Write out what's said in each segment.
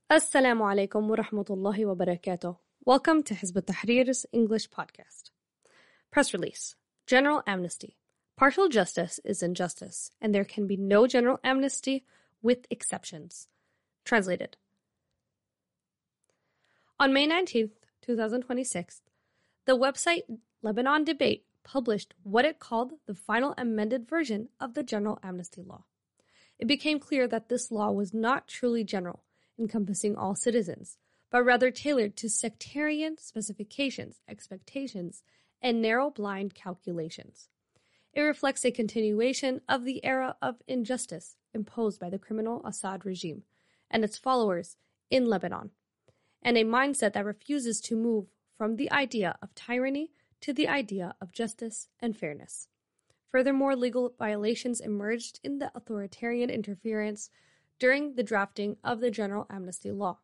Assalamu alaikum wa rahmatullahi wa barakatuh. Welcome to Hizb ut-Tahrir's English podcast. Press release. General amnesty. Partial justice is injustice, and there can be no general amnesty with exceptions. Translated. On May 19th, 2026, the website Lebanon Debate published what it called the final amended version of the General Amnesty Law. It became clear that this law was not truly general, encompassing all citizens, but rather tailored to sectarian specifications, expectations, and narrow blind calculations. It reflects a continuation of the era of injustice imposed by the criminal Assad regime and its followers in Lebanon, and a mindset that refuses to move from the idea of tyranny to the idea of justice and fairness. Furthermore, legal violations emerged in the authoritarian interference during the drafting of the General Amnesty Law.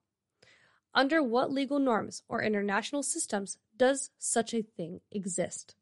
Under what legal norms or international systems does such a thing exist?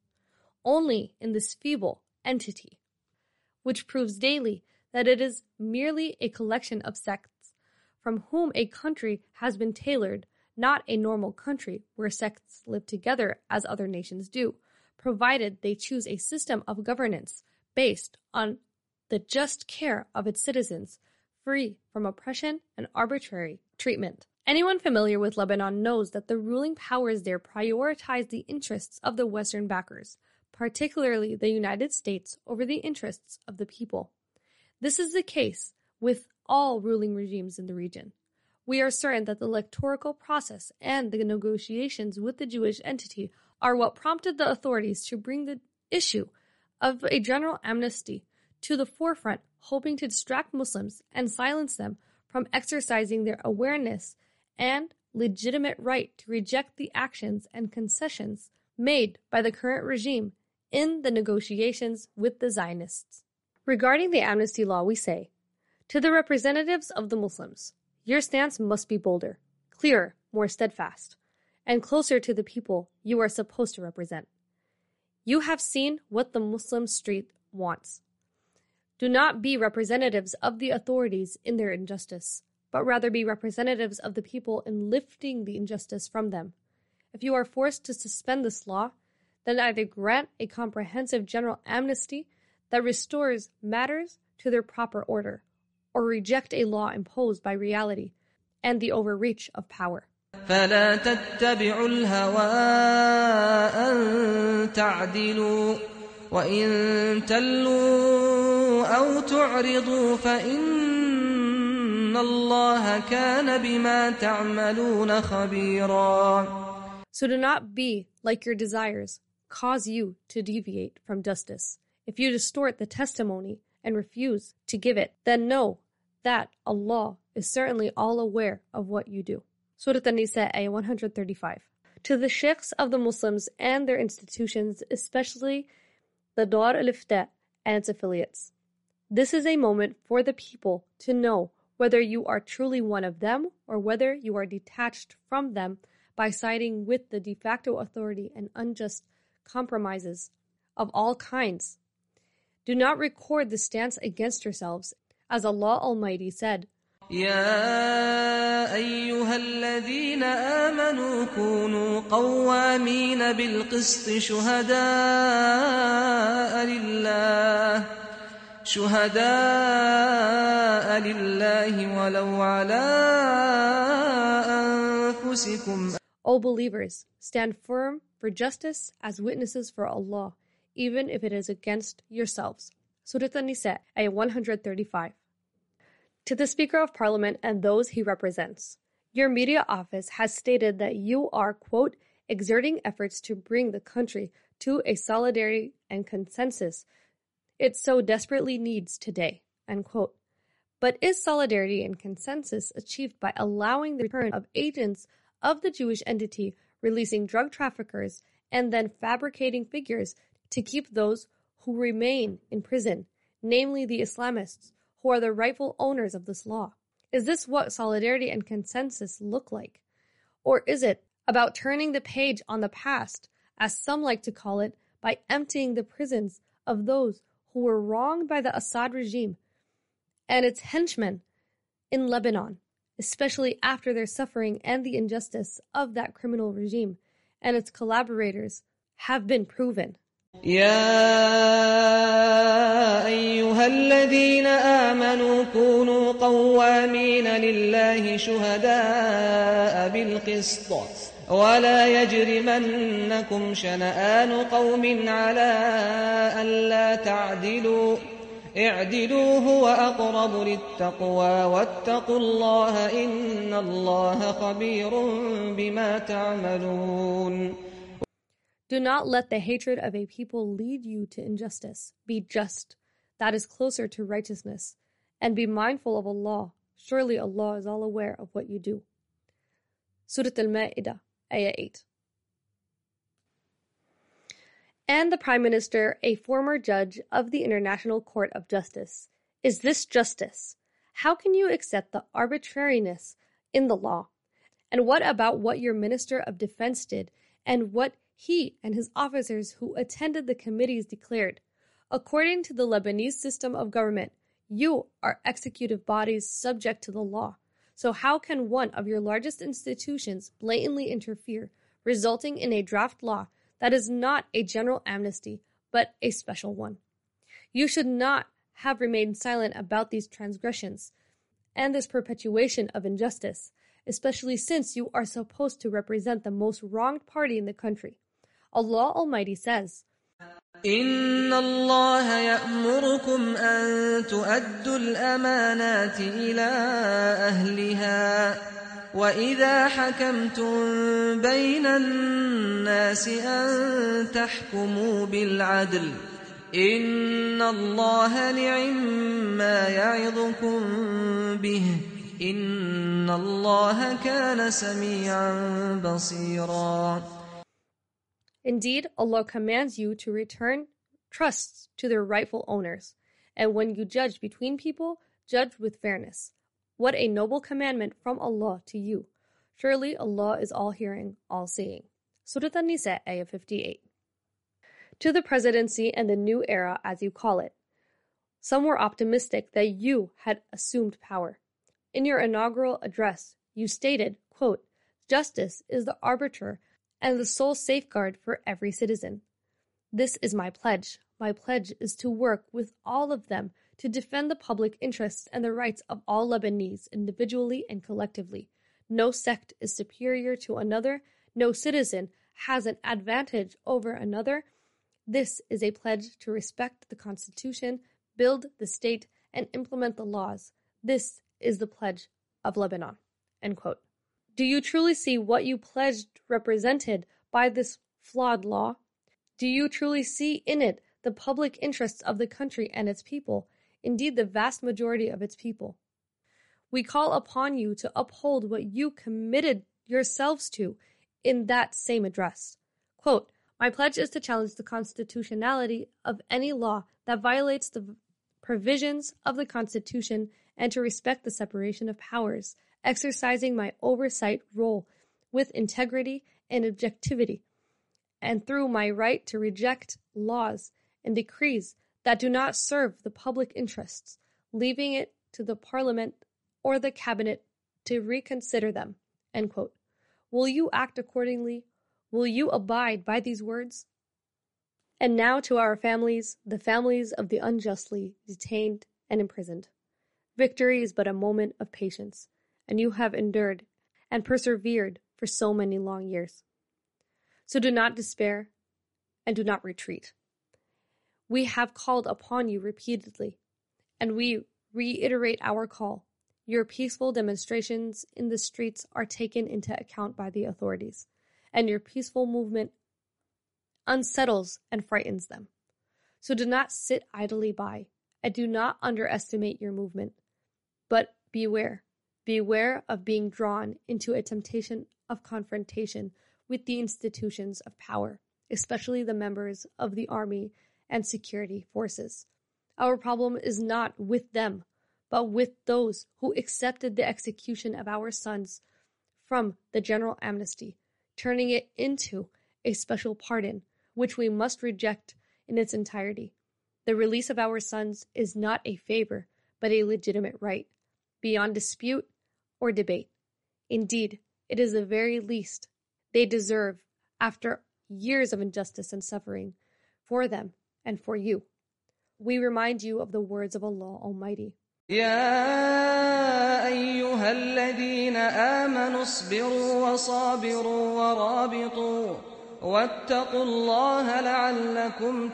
Only in this feeble entity, which proves daily that it is merely a collection of sects from whom a country has been tailored, not a normal country where sects live together as other nations do, provided they choose a system of governance based on the just care of its citizens, free from oppression and arbitrary treatment. Anyone familiar with Lebanon knows that the ruling powers there prioritize the interests of the Western backers, particularly the United States, over the interests of the people. This is the case with all ruling regimes in the region. We are certain that the electoral process and the negotiations with the Jewish entity are what prompted the authorities to bring the issue of a general amnesty to the forefront, hoping to distract Muslims and silence them from exercising their awareness and legitimate right to reject the actions and concessions made by the current regime in the negotiations with the Zionists. Regarding the amnesty law, we say, to the representatives of the Muslims, your stance must be bolder, clearer, more steadfast, and closer to the people you are supposed to represent. You have seen what the Muslim street wants. Do not be representatives of the authorities in their injustice, but rather be representatives of the people in lifting the injustice from them. If you are forced to suspend this law, then either grant a comprehensive general amnesty that restores matters to their proper order, or reject a law imposed by reality and the overreach of power. فلا تتبعوا الهوى أن تعدلوا وإن تلوا أو تعرضوا فإن الله كان بما تعملون خبيرا. So do not be like your desires cause you to deviate from justice. If you distort the testimony and refuse to give it, then know that Allah is certainly all aware of what you do. Surah An-Nisa, Ayah 135. To the sheikhs of the Muslims and their institutions, especially the Dar al-Ifta and its affiliates. This is a moment for the people to know whether you are truly one of them or whether you are detached from them by siding with the de facto authority and unjust compromises of all kinds. Do not record the stance against yourselves, as Allah Almighty said, يا أيها الذين آمنوا كونوا قوامين بالقسط شهداء لله ولو على أنفسكم. O believers, stand firm for justice as witnesses for Allah, even if it is against yourselves. Surah An-Nisa, Ayah 135. To the Speaker of Parliament and those he represents, your media office has stated that you are, quote, exerting efforts to bring the country to a solidarity and consensus it so desperately needs today, end quote. But is solidarity and consensus achieved by allowing the return of agents of the Jewish entity, releasing drug traffickers, and then fabricating figures to keep those who remain in prison, namely the Islamists, who are the rightful owners of this law? Is this what solidarity and consensus look like? Or is it about turning the page on the past, as some like to call it, by emptying the prisons of those who were wronged by the Assad regime and its henchmen in Lebanon, especially after their suffering and the injustice of that criminal regime and its collaborators have been proven. يا أيها الذين آمنوا كونوا قوامين لله شهداء بالقسط ولا يجرمنكم شنآن قوم على ألا تعدلوا اعدلوا هو أقرب للتقوى واتقوا الله إن الله خبير بما تعملون. Do not let the hatred of a people lead you to injustice. Be just. That is closer to righteousness. And be mindful of Allah. Surely Allah is all aware of what you do. Surah Al-Ma'idah, Ayah 8. And the Prime Minister, a former judge of the International Court of Justice. Is this justice? How can you accept the arbitrariness in the law? And what about what your Minister of Defense did and what he and his officers who attended the committees declared? According to the Lebanese system of government, you are executive bodies subject to the law. So how can one of your largest institutions blatantly interfere, resulting in a draft law that is not a general amnesty, but a special one? You should not have remained silent about these transgressions and this perpetuation of injustice, especially since you are supposed to represent the most wronged party in the country. Allah Almighty says, إن الله يأمركم أن تؤدوا الأمانات إلى أهلها وإذا حكمتم بين الناس أن تحكموا بالعدل إن الله نعما يعظكم به إن الله كان سميعا بصيرا. Indeed, Allah commands you to return trusts to their rightful owners, and when you judge between people, judge with fairness. What a noble commandment from Allah to you. Surely Allah is all-hearing, all-seeing. Surah An-Nisa, Ayah 58. To the presidency and the new era, as you call it. Some were optimistic that you had assumed power. In your inaugural address, you stated, quote, "Justice is the arbiter and the sole safeguard for every citizen. This is my pledge. My pledge is to work with all of them to defend the public interests and the rights of all Lebanese individually and collectively. No sect is superior to another. No citizen has an advantage over another. This is a pledge to respect the Constitution, build the state, and implement the laws. This is the pledge of Lebanon." End quote. Do you truly see what you pledged represented by this flawed law? Do you truly see in it the public interests of the country and its people, indeed the vast majority of its people? We call upon you to uphold what you committed yourselves to in that same address. Quote, "My pledge is to challenge the constitutionality of any law that violates the provisions of the Constitution and to respect the separation of powers, exercising my oversight role with integrity and objectivity, and through my right to reject laws and decrees that do not serve the public interests, leaving it to the Parliament or the Cabinet to reconsider them." End quote. Will you act accordingly? Will you abide by these words? And now to our families, the families of the unjustly detained and imprisoned. Victory is but a moment of patience, and you have endured and persevered for so many long years. So do not despair and do not retreat. We have called upon you repeatedly, and we reiterate our call. Your peaceful demonstrations in the streets are taken into account by the authorities, and your peaceful movement unsettles and frightens them. So do not sit idly by, and do not underestimate your movement, but beware. Beware of being drawn into a temptation of confrontation with the institutions of power, especially the members of the army and security forces. Our problem is not with them, but with those who accepted the execution of our sons from the general amnesty, turning it into a special pardon, which we must reject in its entirety. The release of our sons is not a favor, but a legitimate right. Beyond dispute, or debate. Indeed, it is the very least they deserve after years of injustice and suffering for them and for you. We remind you of the words of Allah Almighty. يا أيها الذين آمنوا اصبروا وصابروا ورابطوا واتقوا الله لعلكم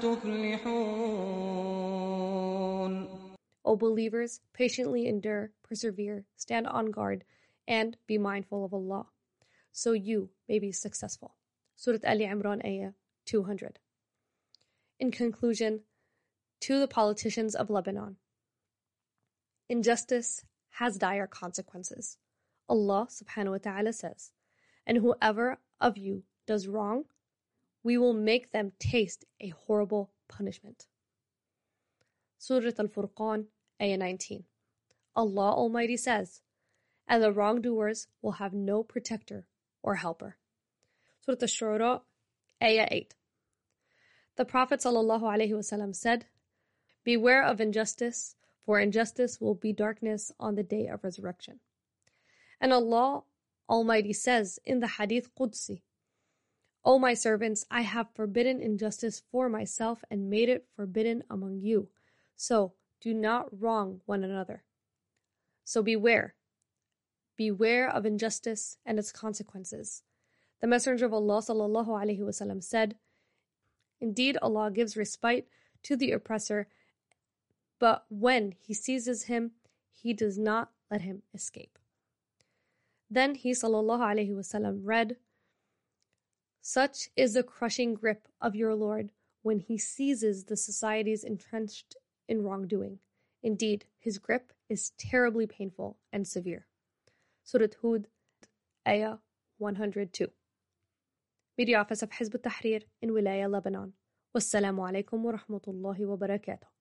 تفلحون. O believers, patiently endure, persevere, stand on guard, and be mindful of Allah, so you may be successful. Surah Ali Imran, ayah 200. In conclusion, to the politicians of Lebanon, injustice has dire consequences. Allah subhanahu wa ta'ala says, and whoever of you does wrong, we will make them taste a horrible punishment. Surah Al-Furqan, ayah 19. Allah Almighty says, and the wrongdoers will have no protector or helper. Surah Ash-Shura, ayah 8. The Prophet ﷺ said, beware of injustice, for injustice will be darkness on the day of resurrection. And Allah Almighty says in the Hadith Qudsi, O my servants, I have forbidden injustice for myself and made it forbidden among you. So do not wrong one another. So beware. Beware of injustice and its consequences. The Messenger of Allah ﷺ said, indeed, Allah gives respite to the oppressor, but when He seizes him, He does not let him escape. Then He ﷺ read, such is the crushing grip of your Lord when He seizes the societies entrenched in wrongdoing. Indeed, His grip is terribly painful and severe. Surah Hud, ayah 102. Media Office of Hizb ut-Tahrir in Wilaya, Lebanon. Wassalamu alaikum wa rahmatullahi wa barakatuh.